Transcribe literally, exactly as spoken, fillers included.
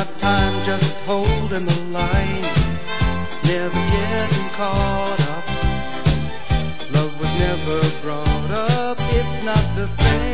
time just holding the line, never getting caught up. Love was never brought up, it's not the thing.